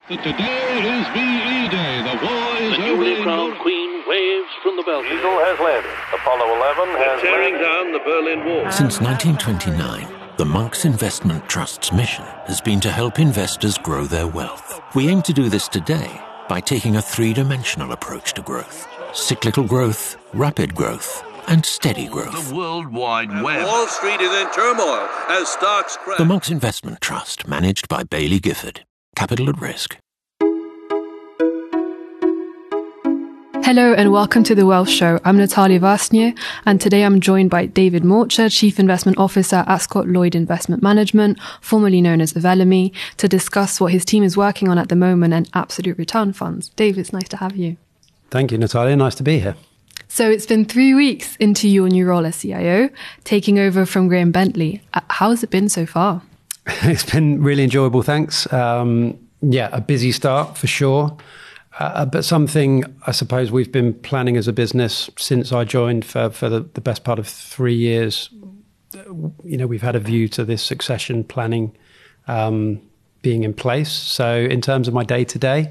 Today is VE Day. The war is The newly crowned Queen waves from the balcony. Eagle has landed. Apollo 11 has Tearing landed. down the Berlin Wall. Since 1929, the Monks Investment Trust's mission has been to help investors grow their wealth. We aim to do this today by taking a three-dimensional approach to growth. Cyclical growth, rapid growth, and steady growth. The World Wide Web. Wall Street is in turmoil as stocks crash. The Monks Investment Trust, managed by Bailey Gifford. Capital at risk. Hello and welcome to The Wealth Show. I'm Natalia Vasnier, and today I'm joined by David Morcher, Chief Investment Officer at Ascot Lloyd Investment Management, formerly known as Avelemy, to discuss what his team is working on at the moment and absolute return funds. David, it's nice to have you. Thank you, Natalia. Nice to be here. So it's been 3 weeks into your new role as CIO, taking over from Graham Bentley. How has it been so far? It's been really enjoyable, thanks. A busy start for sure. But something I suppose we've been planning as a business since I joined for the best part of 3 years. You know, we've had a view to this succession planning being in place. So in terms of my day-to-day,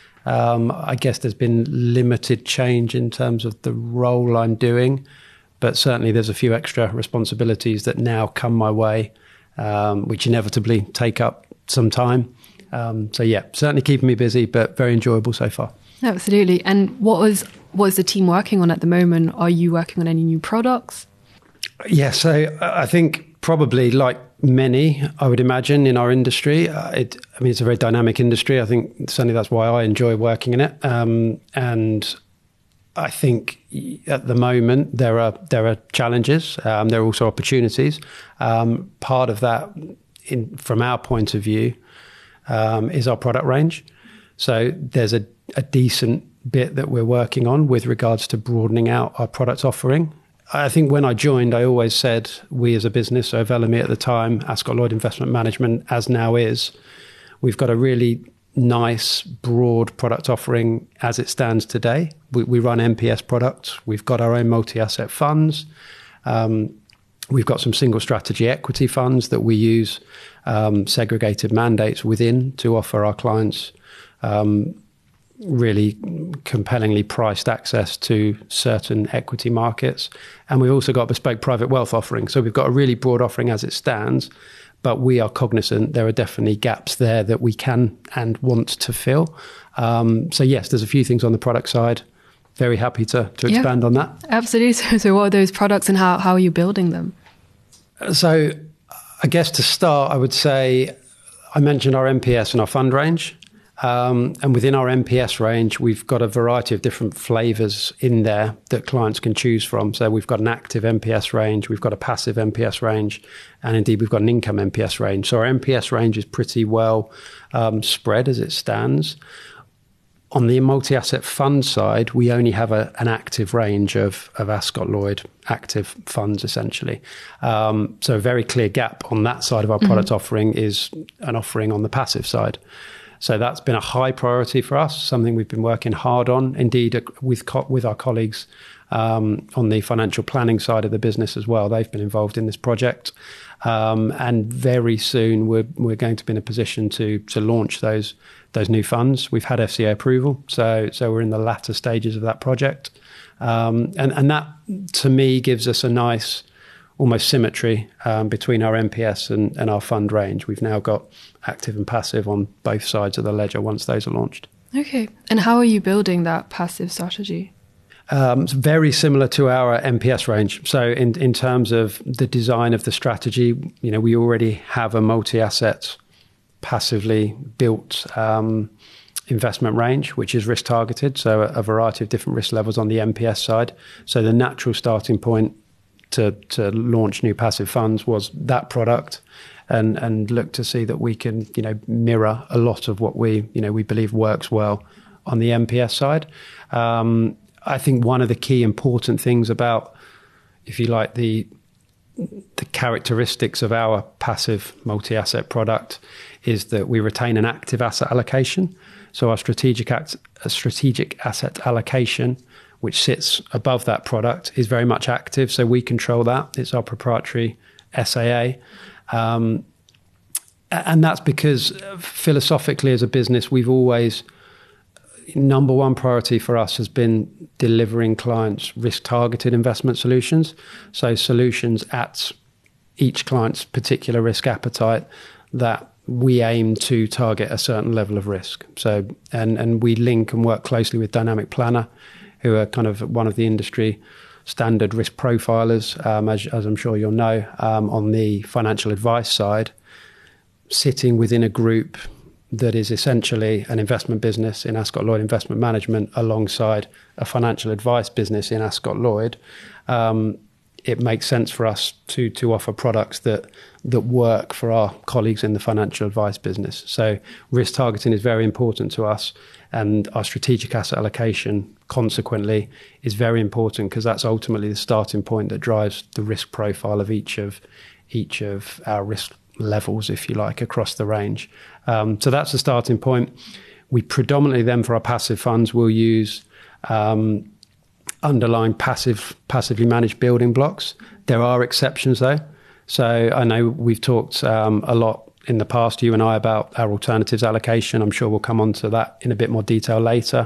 I guess there's been limited change in terms of the role I'm doing. But certainly there's a few extra responsibilities that now come my way, which inevitably take up some time. Certainly keeping me busy, but very enjoyable so far. Absolutely. And what is the team working on at the moment? Are you working on any new products? Yeah, so I think probably like many, I would imagine, in our industry, it's a very dynamic industry. I think certainly that's why I enjoy working in it. And I think at the moment there are challenges. There are also opportunities. Part of that, from our point of view, is our product range. So there's a decent bit that we're working on with regards to broadening out our product offering. I think when I joined, I always said we as a business, so Avelemy at the time, Ascot Lloyd Investment Management, as now is, we've got a really nice, broad product offering as it stands today. We run MPS products. We've got our own multi-asset funds. We've got some single strategy equity funds that we use segregated mandates within to offer our clients really compellingly priced access to certain equity markets. And we've also got bespoke private wealth offering. So we've got a really broad offering as it stands, but we are cognizant there are definitely gaps there that we can and want to fill. So yes, there's a few things on the product side. Very happy to expand on that. Absolutely. So what are those products and how are you building them? So I guess to start, I would say I mentioned our MPS and our fund range. And within our MPS range, we've got a variety of different flavors in there that clients can choose from. So we've got an active MPS range, we've got a passive MPS range, and indeed we've got an income MPS range. So our MPS range is pretty well spread as it stands. On the multi-asset fund side, we only have an active range of Ascot Lloyd active funds, essentially. So a very clear gap on that side of our product offering is an offering on the passive side. So that's been a high priority for us, something we've been working hard on, indeed, with our colleagues on the financial planning side of the business as well. They've been involved in this project. And very soon we're going to be in a position to launch those new funds. We've had FCA approval, so we're in the latter stages of that project. And that, to me, gives us a nice almost symmetry between our MPS and our fund range. We've now got active and passive on both sides of the ledger once those are launched. Okay. And how are you building that passive strategy? It's very similar to our MPS range. So in terms of the design of the strategy, we already have a multi-asset, passively built investment range, which is risk targeted. So a variety of different risk levels on the MPS side. So the natural starting point to launch new passive funds was that product, and look to see that we can mirror a lot of what we believe works well on the MPS side. I think one of the key important things about, if you like, the characteristics of our passive multi-asset product is that we retain an active asset allocation. So our strategic asset allocation, which sits above that product, is very much active. So we control that. It's our proprietary SAA. And that's because philosophically as a business, we've always, number one priority for us has been delivering clients risk-targeted investment solutions. So solutions at each client's particular risk appetite that we aim to target a certain level of risk. So, and we link and work closely with Dynamic Planner, who are kind of one of the industry standard risk profilers, as I'm sure you'll know, on the financial advice side, sitting within a group that is essentially an investment business in Ascot Lloyd Investment Management alongside a financial advice business in Ascot Lloyd. It makes sense for us to offer products that work for our colleagues in the financial advice business. So risk targeting is very important to us, and our strategic asset allocation consequently is very important because that's ultimately the starting point that drives the risk profile of each of our risk levels, if you like, across the range. So that's the starting point. We predominantly then for our passive funds will use underlying passively managed building blocks. There are exceptions though. So I know we've talked a lot in the past, you and I, about our alternatives allocation. I'm sure we'll come on to that in a bit more detail later.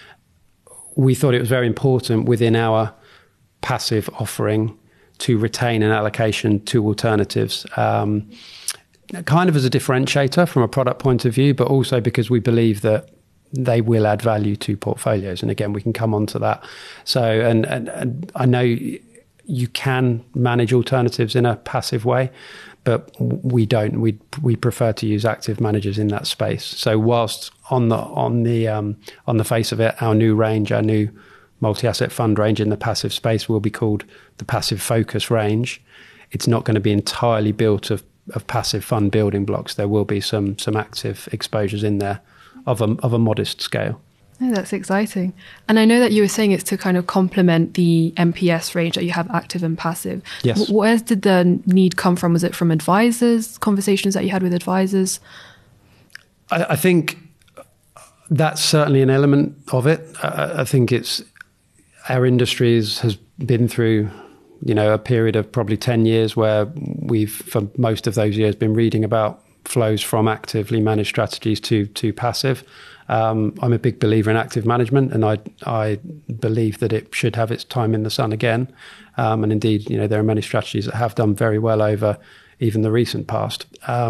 We thought it was very important within our passive offering to retain an allocation to alternatives, kind of as a differentiator from a product point of view, but also because we believe that they will add value to portfolios. And again, we can come on to that. So, and I know you can manage alternatives in a passive way, but we don't. We prefer to use active managers in that space. So whilst on the face of it, our new range, our new multi-asset fund range in the passive space will be called the Passive Focus range. It's not going to be entirely built of passive fund building blocks. There will be some active exposures in there of a modest scale. Oh, that's exciting. And I know that you were saying it's to kind of complement the MPS range that you have active and passive. Yes. Where did the need come from? Was it from advisors, conversations that you had with advisors? I think that's certainly an element of it. I think it's our industry has been through, a period of probably 10 years where we've, for most of those years, been reading about flows from actively managed strategies to passive. I'm a big believer in active management, and I believe that it should have its time in the sun again. And indeed, there are many strategies that have done very well over even the recent past.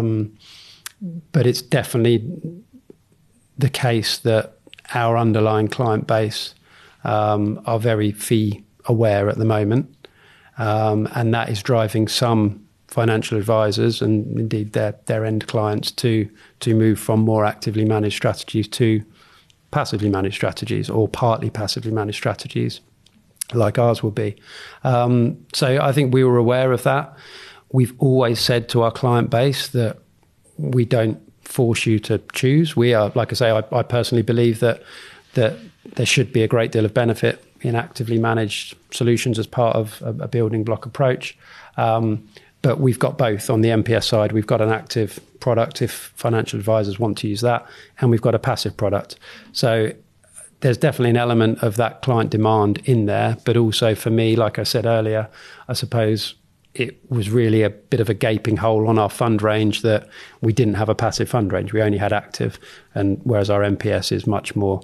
But it's definitely the case that our underlying client base are very fee aware at the moment. And that is driving some financial advisors and indeed their end clients to move from more actively managed strategies to passively managed strategies or partly passively managed strategies like ours will be. So I think we were aware of that. We've always said to our client base that we don't force you to choose. We are, like I say, I personally believe that there should be a great deal of benefit in actively managed solutions as part of a building block approach. But we've got both. On the MPS side, we've got an active product if financial advisors want to use that, and we've got a passive product. So there's definitely an element of that client demand in there. But also for me, like I said earlier, I suppose it was really a bit of a gaping hole on our fund range that we didn't have a passive fund range. We only had active, and whereas our MPS is much more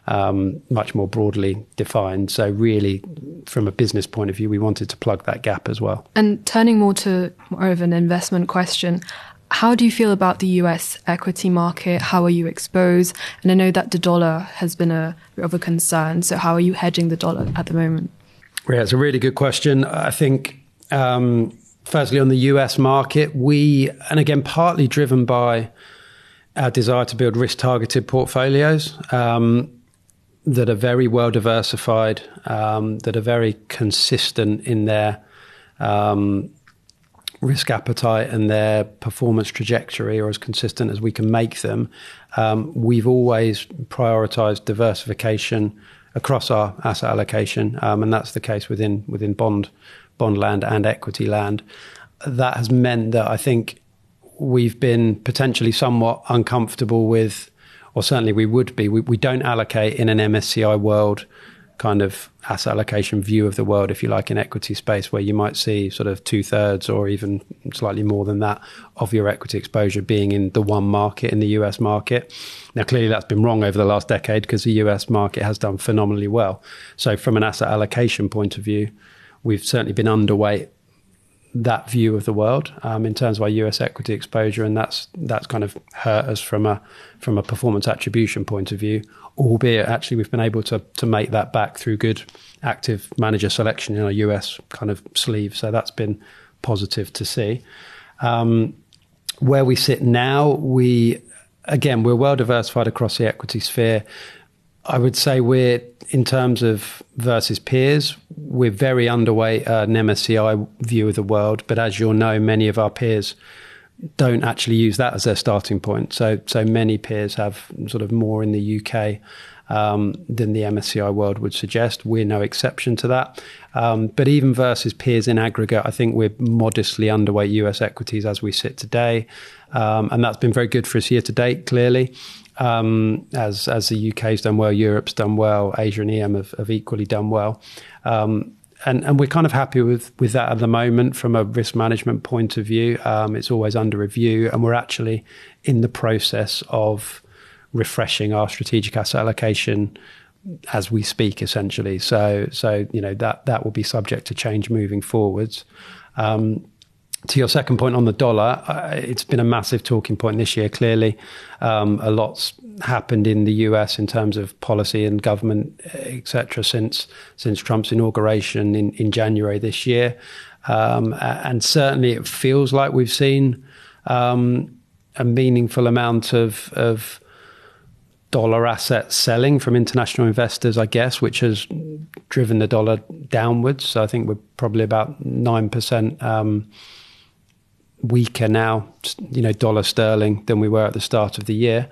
broadly defined. So really, from a business point of view, we wanted to plug that gap as well. And turning more of an investment question, how do you feel about the US equity market? How are you exposed? And I know that the dollar has been a bit of a concern. So how are you hedging the dollar at the moment? Yeah, it's a really good question. I think, firstly, on the US market, and again, partly driven by our desire to build risk-targeted portfolios, that are very well diversified, that are very consistent in their risk appetite and their performance trajectory, or as consistent as we can make them. We've always prioritized diversification across our asset allocation, and that's the case within bond land and equity land. That has meant that I think we've been potentially somewhat uncomfortable with, or certainly we would be. We don't allocate in an MSCI World kind of asset allocation view of the world, if you like, in equity space, where you might see sort of 2/3 or even slightly more than that of your equity exposure being in the one market, in the US market. Now, clearly that's been wrong over the last decade because the US market has done phenomenally well. So from an asset allocation point of view, we've certainly been underweight that view of the world in terms of our US equity exposure, and that's kind of hurt us from a performance attribution point of view, albeit actually we've been able to make that back through good active manager selection in our US kind of sleeve. So that's been positive to see. Where we sit now, we're well diversified across the equity sphere. I would say we're, in terms of versus peers, we're very underweight an MSCI view of the world. But as you'll know, many of our peers don't actually use that as their starting point. So many peers have sort of more in the UK than the MSCI world would suggest. We're no exception to that. But even versus peers in aggregate, I think we're modestly underweight US equities as we sit today. And that's been very good for us year to date, clearly. As the UK's done well, Europe's done well, Asia and EM have equally done well. And we're kind of happy with that at the moment from a risk management point of view. It's always under review, and we're actually in the process of refreshing our strategic asset allocation as we speak, essentially. So that will be subject to change moving forwards. To your second point on the dollar, it's been a massive talking point this year, clearly. A lot's happened in the US in terms of policy and government, etc., since Trump's inauguration in January this year. And certainly it feels like we've seen a meaningful amount of dollar asset selling from international investors, I guess, which has driven the dollar downwards. So I think we're probably about 9% weaker now, dollar sterling, than we were at the start of the year.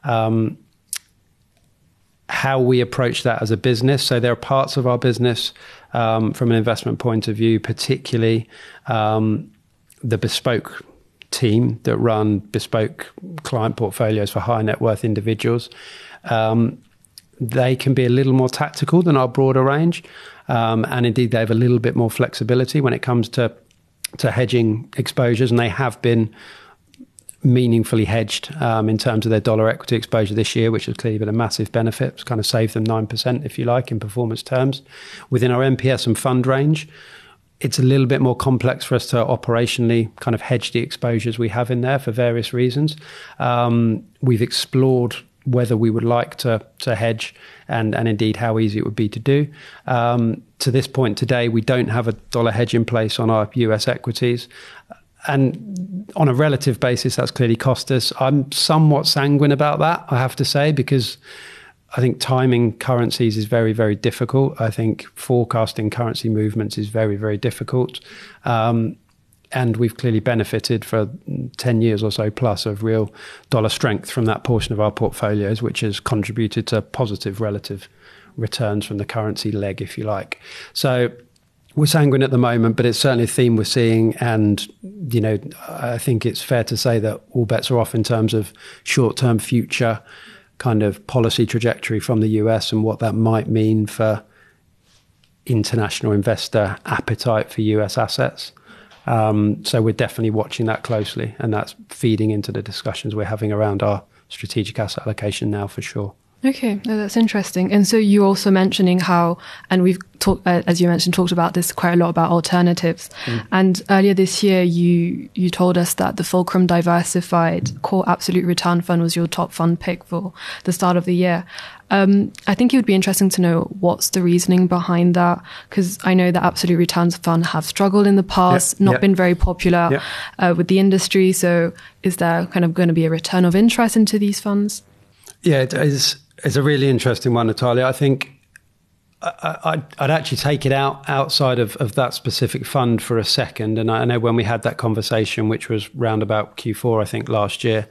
How we approach that as a business. So there are parts of our business from an investment point of view, particularly the bespoke team that run bespoke client portfolios for high net worth individuals. They can be a little more tactical than our broader range. And indeed, they have a little bit more flexibility when it comes to hedging exposures, and they have been meaningfully hedged in terms of their dollar equity exposure this year, which has clearly been a massive benefit. It's kind of saved them 9%, if you like, in performance terms. Within our MPS and fund range, it's a little bit more complex for us to operationally kind of hedge the exposures we have in there for various reasons. We've explored whether we would like to hedge and indeed how easy it would be to do. To this point today, we don't have a dollar hedge in place on our US equities. And on a relative basis, that's clearly cost us. I'm somewhat sanguine about that, I have to say, because I think timing currencies is very, very difficult. I think forecasting currency movements is very, very difficult. And we've clearly benefited for 10 years or so plus of real dollar strength from that portion of our portfolios, which has contributed to positive relative returns from the currency leg, if you like. So we're sanguine at the moment, but it's certainly a theme we're seeing. And, I think it's fair to say that all bets are off in terms of short-term future kind of policy trajectory from the US and what that might mean for international investor appetite for US assets. So we're definitely watching that closely, and that's feeding into the discussions we're having around our strategic asset allocation now, for sure. Okay, no, that's interesting. And so you're also mentioning how, and we've talked, as you mentioned, talked about this quite a lot about alternatives. And earlier this year, you told us that the Fulcrum Diversified Core Absolute Return Fund was your top fund pick for the start of the year. I think it would be interesting to know what's the reasoning behind that, because I know that Absolute Returns Fund have struggled in the past, not been very popular with the industry. So is there kind of going to be a return of interest into these funds? Yeah, it's a really interesting one, Natalia. I think I'd actually take it outside of that specific fund for a second. And I know when we had that conversation, which was round about Q4, I think, last year,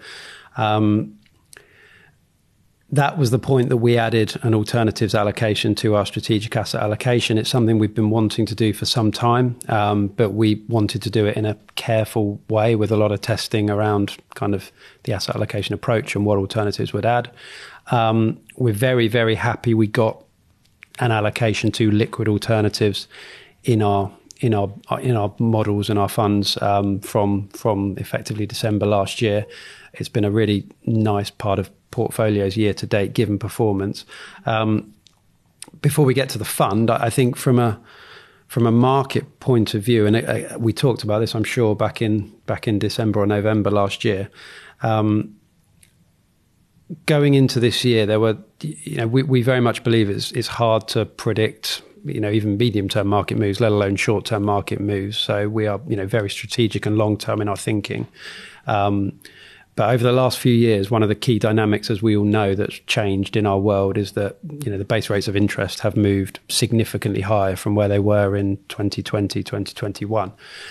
that was the point that we added an alternatives allocation to our strategic asset allocation. It's something we've been wanting to do for some time, but we wanted to do it in a careful way with a lot of testing around kind of the asset allocation approach and what alternatives would add. We're very, very happy we got an allocation to liquid alternatives in our models and our funds from effectively December last year. It's been a really nice part of portfolios year to date, given performance. Before we get to the fund, I think from a market point of view, and we talked about this, I'm sure, back in December or November last year. Going into this year, there were, we very much believe it's hard to predict, even medium-term market moves, let alone short-term market moves. So we are, very strategic and long-term in our thinking. But over the last few years, one of the key dynamics, as we all know, that's changed in our world is that, the base rates of interest have moved significantly higher from where they were in 2020, 2021.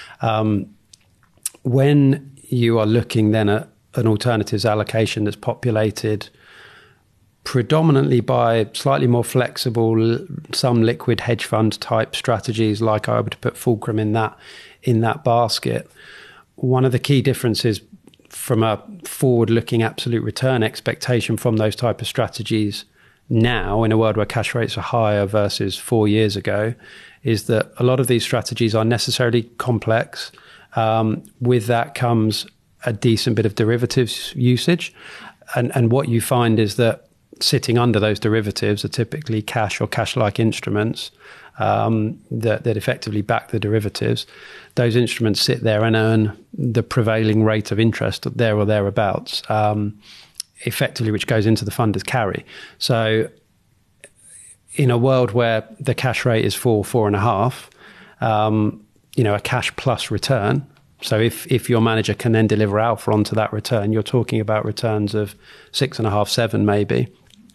When you are looking then at an alternatives allocation that's populated predominantly by slightly more flexible, some liquid hedge fund type strategies, like I would put Fulcrum in that basket. One of the key differences from a forward-looking absolute return expectation from those type of strategies now, in a world where cash rates are higher versus 4 years ago, is that a lot of these strategies are necessarily complex. With that comes a decent bit of derivatives usage. And what you find is that sitting under those derivatives are typically cash or cash-like instruments that effectively back the derivatives. Those instruments sit there and earn the prevailing rate of interest there or thereabouts, effectively, which goes into the fund as carry. So in a world where the cash rate is 4.5, a cash plus return. So if your manager can then deliver alpha onto that return, you're talking about returns of 6.5, 7 maybe,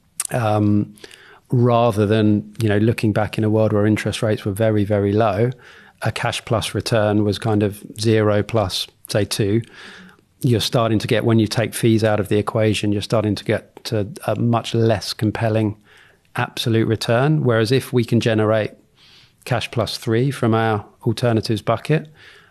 rather than, looking back in a world where interest rates were very, very low, a cash plus return was kind of 0 plus, say, 2. You're starting to get, when you take fees out of the equation, you're starting to get to a much less compelling absolute return. Whereas if we can generate cash plus 3 from our alternatives bucket,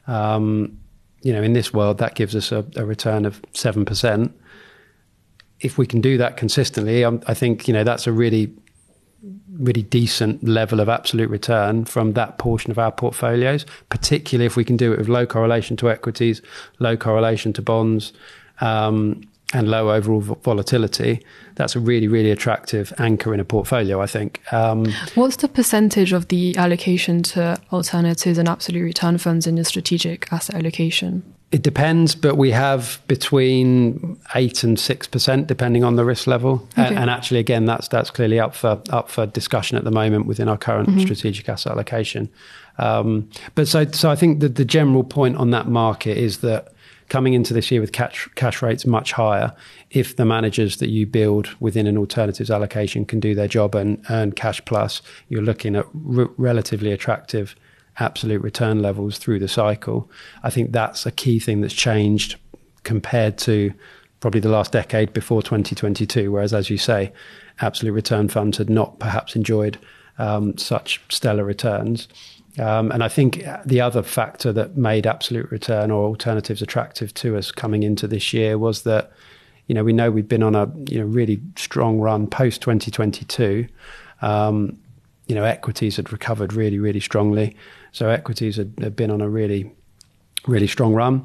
in this world, that gives us a return of 7%. If we can do that consistently, I think, that's a really, really decent level of absolute return from that portion of our portfolios, particularly if we can do it with low correlation to equities, low correlation to bonds, and low overall volatility. That's a really, really attractive anchor in a portfolio, I think. What's the percentage of the allocation to alternatives and absolute return funds in your strategic asset allocation? It depends, but we have between 8 and 6%, depending on the risk level. Okay. And actually, again, that's clearly up for discussion at the moment within our current strategic asset allocation. But so I think that the general point on that market is that coming into this year with cash rates much higher, if the managers that you build within an alternatives allocation can do their job and earn cash plus, you're looking at relatively attractive absolute return levels through the cycle. I think that's a key thing that's changed compared to probably the last decade before 2022, whereas, as you say, absolute return funds had not perhaps enjoyed such stellar returns. And I think the other factor that made absolute return or alternatives attractive to us coming into this year was that, we know we've been on a really strong run post 2022. Equities had recovered really, really strongly. So equities had been on a really, really strong run.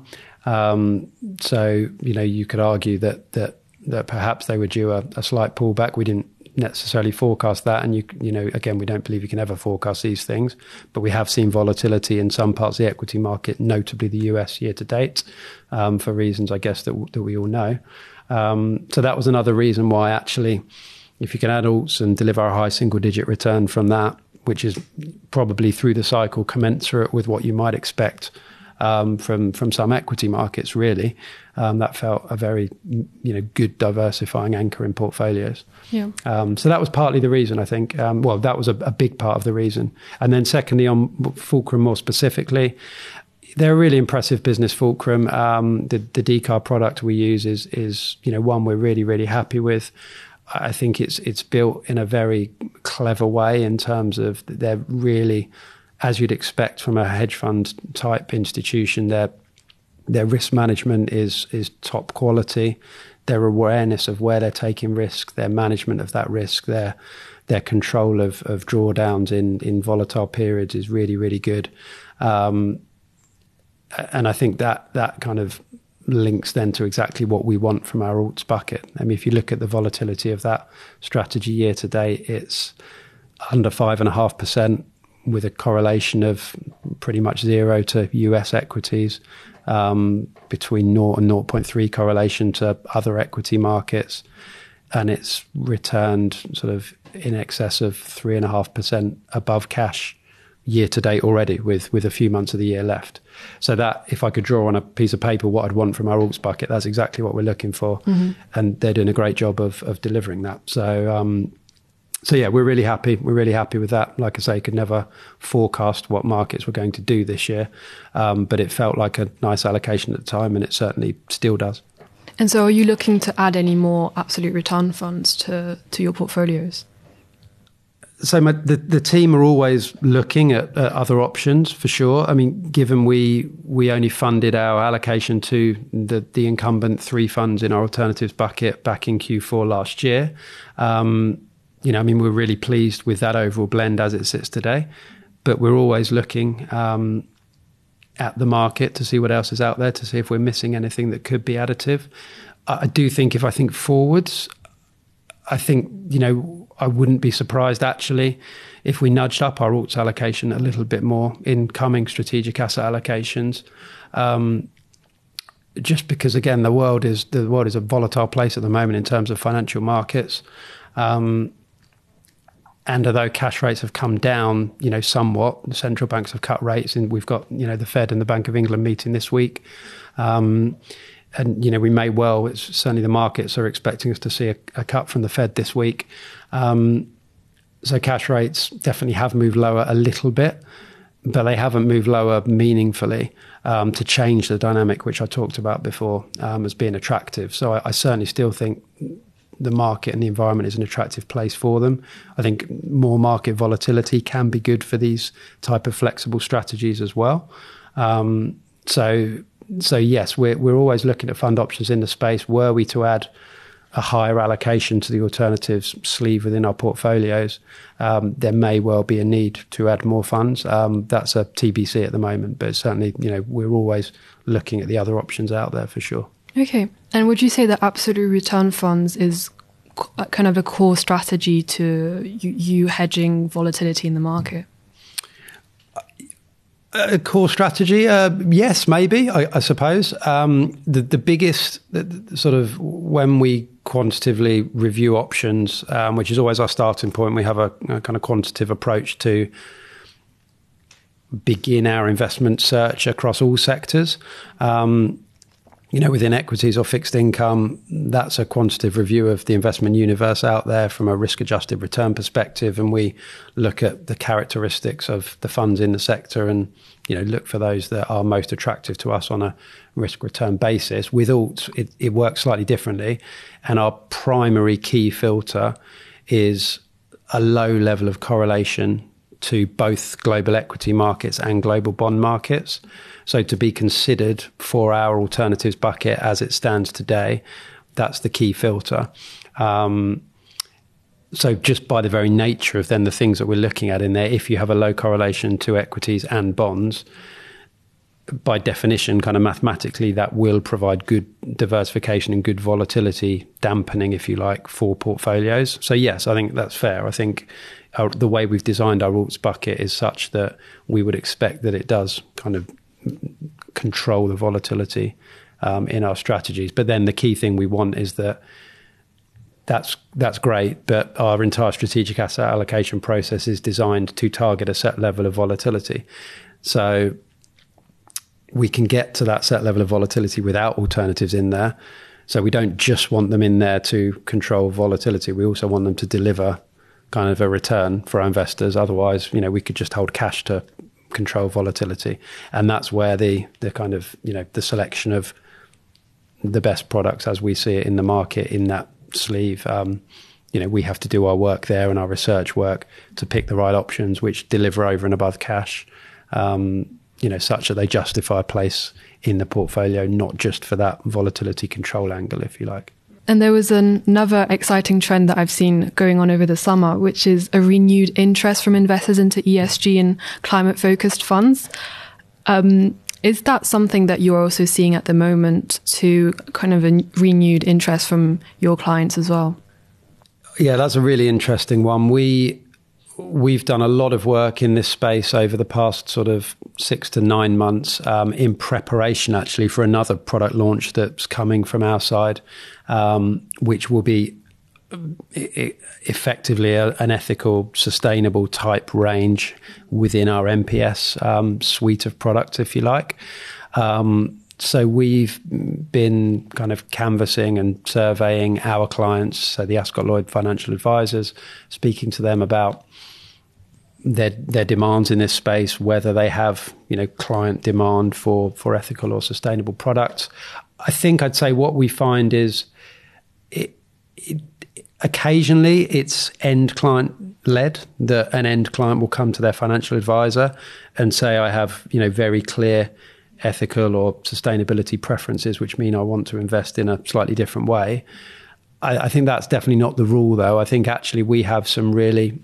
So, you could argue that perhaps they were due a slight pullback. We didn't necessarily forecast that. And, again, we don't believe you can ever forecast these things. But we have seen volatility in some parts of the equity market, notably the US year to date, for reasons, I guess, that we all know. So that was another reason why, actually, if you can add alts and deliver a high single-digit return from that, which is probably through the cycle commensurate with what you might expect from some equity markets, really, that felt a very good diversifying anchor in portfolios. Yeah. So that was partly the reason, I think. That was a big part of the reason. And then secondly, on Fulcrum more specifically, they're a really impressive business, Fulcrum. The decarb product we use is one we're really, really happy with. I think it's built in a very clever way in terms of they're really, as you'd expect from a hedge fund type institution, their risk management is top quality. their awareness of where they're taking risk, their management of that risk, their control of drawdowns in volatile periods is really, really good. And I think that kind of links then to exactly what we want from our alts bucket. I mean, if you look at the volatility of that strategy year to date, it's under 5.5%, with a correlation of pretty much 0 to US equities, between 0 and 0.3 correlation to other equity markets. And it's returned sort of in excess of 3.5% above cash year to date already, with a few months of the year left. So that, if I could draw on a piece of paper what I'd want from our alts bucket, that's exactly what we're looking for. Mm-hmm. And they're doing a great job of delivering that. So yeah, we're really happy. We're really happy with that. Like I say, could never forecast what markets were going to do this year, but it felt like a nice allocation at the time, and it certainly still does. And so are you looking to add any more absolute return funds to your portfolios? So the team are always looking at other options, for sure. I mean, given we only funded our allocation to the incumbent 3 funds in our alternatives bucket back in Q4 last year, I mean, we're really pleased with that overall blend as it sits today, but we're always looking at the market to see what else is out there, to see if we're missing anything that could be additive. I do think, if I think forwards, I think, I wouldn't be surprised actually if we nudged up our alts allocation a little bit more in coming strategic asset allocations. Just because, again, the world is a volatile place at the moment in terms of financial markets. And although cash rates have come down, somewhat, the central banks have cut rates, and we've got, the Fed and the Bank of England meeting this week. And, we may well, certainly the markets are expecting us to see a cut from the Fed this week. So cash rates definitely have moved lower a little bit, but they haven't moved lower meaningfully to change the dynamic, which I talked about before, as being attractive. So I certainly still think the market and the environment is an attractive place for them. I think more market volatility can be good for these type of flexible strategies as well. So yes, we're always looking at fund options in the space. Were we to add a higher allocation to the alternatives sleeve within our portfolios, there may well be a need to add more funds. That's a TBC at the moment, but certainly, we're always looking at the other options out there for sure. Okay. And would you say that absolute return funds is kind of a core strategy to you hedging volatility in the market? A core strategy? Yes, maybe, I suppose. The biggest sort of, when we quantitatively review options, which is always our starting point, we have a kind of quantitative approach to begin our investment search across all sectors. Within equities or fixed income, that's a quantitative review of the investment universe out there from a risk-adjusted return perspective. And we look at the characteristics of the funds in the sector and, look for those that are most attractive to us on a risk-return basis. With alts, it works slightly differently. And our primary key filter is a low level of correlation to both global equity markets and global bond markets. So to be considered for our alternatives bucket as it stands today, that's the key filter. So just by the very nature of then the things that we're looking at in there, if you have a low correlation to equities and bonds, by definition, kind of mathematically, that will provide good diversification and good volatility dampening, if you like, for portfolios. So yes, I think that's fair. I think the way we've designed our alts bucket is such that we would expect that it does kind of control the volatility in our strategies. But then the key thing we want is that's great, but our entire strategic asset allocation process is designed to target a set level of volatility. So we can get to that set level of volatility without alternatives in there. So we don't just want them in there to control volatility. We also want them to deliver kind of a return for our investors. Otherwise, we could just hold cash to control volatility. And that's where the kind of, the selection of the best products as we see it in the market in that sleeve, we have to do our work there and our research work to pick the right options which deliver over and above cash, such that they justify a place in the portfolio, not just for that volatility control angle, if you like. And there was another exciting trend that I've seen going on over the summer, which is a renewed interest from investors into ESG and climate-focused funds. Is that something that you're also seeing at the moment, to kind of a renewed interest from your clients as well? Yeah, that's a really interesting one. We've done a lot of work in this space over the past sort of 6 to 9 months in preparation actually for another product launch that's coming from our side, which will be effectively an ethical, sustainable type range within our MPS suite of products, if you like. So we've been kind of canvassing and surveying our clients, so the Ascot Lloyd financial advisors, speaking to them about their demands in this space, whether they have, client demand for ethical or sustainable products. I think I'd say what we find is occasionally it's end client led, that an end client will come to their financial advisor and say, I have, very clear ethical or sustainability preferences, which mean I want to invest in a slightly different way. I think that's definitely not the rule, though. I think actually we have some really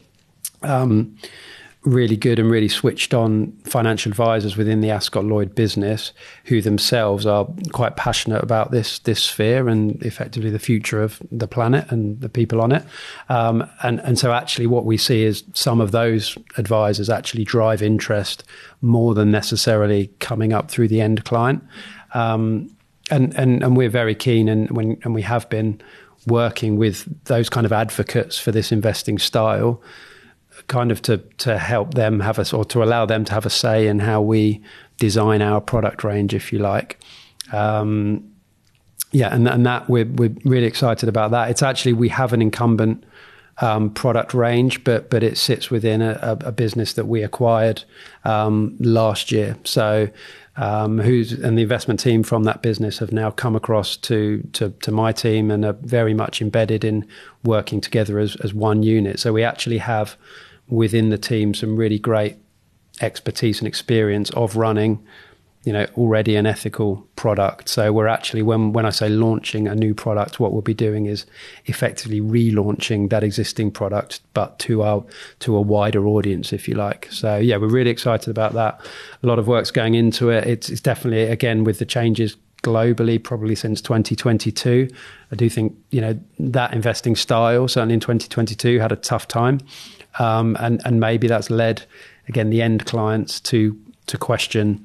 good and really switched on financial advisors within the Ascot Lloyd business, who themselves are quite passionate about this sphere and effectively the future of the planet and the people on it. And so actually what we see is some of those advisors actually drive interest more than necessarily coming up through the end client. And we're very keen, and we have been working with those kind of advocates for this investing style, kind of to help them or to allow them to have a say in how we design our product range, if you like. And that we're really excited about that. It's actually, we have an incumbent product range, but it sits within a business that we acquired last year. So and the investment team from that business have now come across to my team and are very much embedded in working together as one unit. So we actually have within the team some really great expertise and experience of running, already an ethical product. So we're actually, when I say launching a new product, what we'll be doing is effectively relaunching that existing product, but to a wider audience, if you like. So yeah, we're really excited about that. A lot of work's going into it. It's definitely, again, with the changes globally, probably since 2022. I do think, that investing style, certainly in 2022, had a tough time. And maybe that's led, again, the end clients to question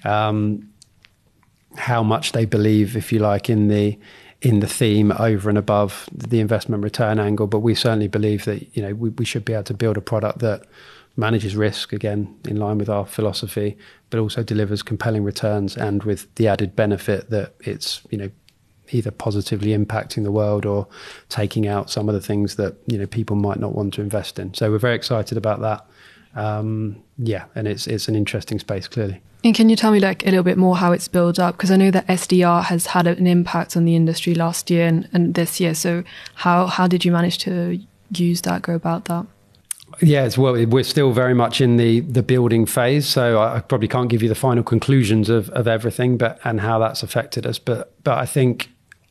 how much they believe, if you like, in the theme over and above the investment return angle. But we certainly believe that, we should be able to build a product that manages risk, again, in line with our philosophy, but also delivers compelling returns, and with the added benefit that it's, either positively impacting the world or taking out some of the things that, people might not want to invest in. So we're very excited about that. And it's an interesting space, clearly. And can you tell me a little bit more how it's built up? Because I know that SDR has had an impact on the industry last year and this year. So how did you manage to go about that? Yes, well, we're still very much in the building phase, so I probably can't give you the final conclusions of everything, and how that's affected us. But I think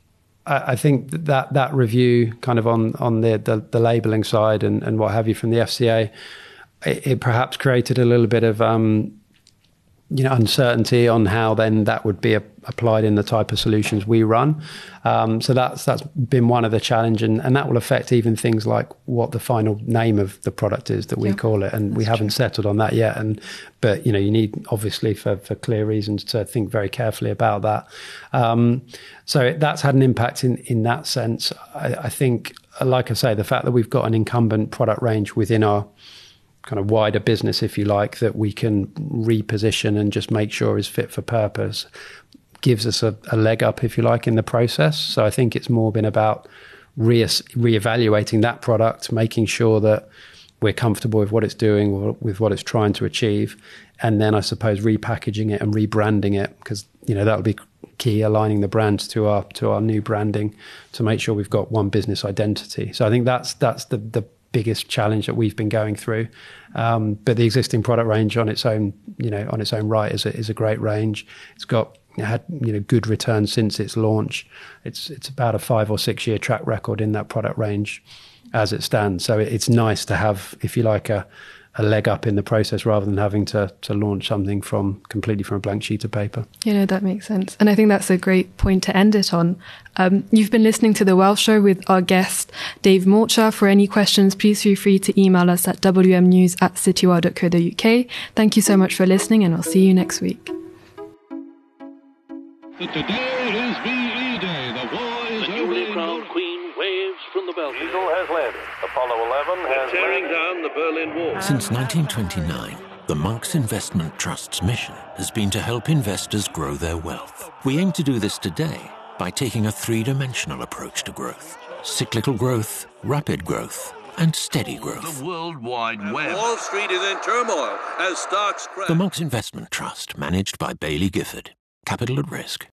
that review, kind of on the labelling side and what have you from the FCA, it perhaps created a little bit of uncertainty on how then that would be applied in the type of solutions we run. So that's been one of the challenges, and that will affect even things like what the final name of the product is that we call it, and we haven't settled on that yet. But you need, obviously, for clear reasons, to think very carefully about that. So that's had an impact in that sense. I think, like I say, the fact that we've got an incumbent product range within our kind of wider business, if you like, that we can reposition and just make sure is fit for purpose, gives us a leg up, if you like, in the process. So I think it's more been about reevaluating that product, making sure that we're comfortable with what it's doing, with what it's trying to achieve, and then I suppose repackaging it and rebranding it, because that'll be key, aligning the brands to our new branding to make sure we've got one business identity. So I think that's the biggest challenge that we've been going through. But the existing product range on its own right is a great range. It's got had good returns since its launch. It's about a 5 or 6 year track record in that product range as it stands. So it's nice to have, if you like, a leg up in the process rather than having to launch something completely from a blank sheet of paper. That makes sense. And I think that's a great point to end it on. You've been listening to The Wealth Show with our guest, Dave Morcher. For any questions, please feel free to email us at wmnews@cityworld.co.uk. Thank you so much for listening, and I'll see you next week. Today is VE Day. The war is The newly crowned Queen waves from the balcony. Eagle has landed. Apollo 11 has Tearing landed. down the Berlin Wall. Since 1929, the Monks Investment Trust's mission has been to help investors grow their wealth. We aim to do this today by taking a three-dimensional approach to growth: cyclical growth, rapid growth, and steady growth. The World Wide Web. Wall Street is in turmoil as stocks crash. The Monks Investment Trust, managed by Baillie Gifford. Capital at risk.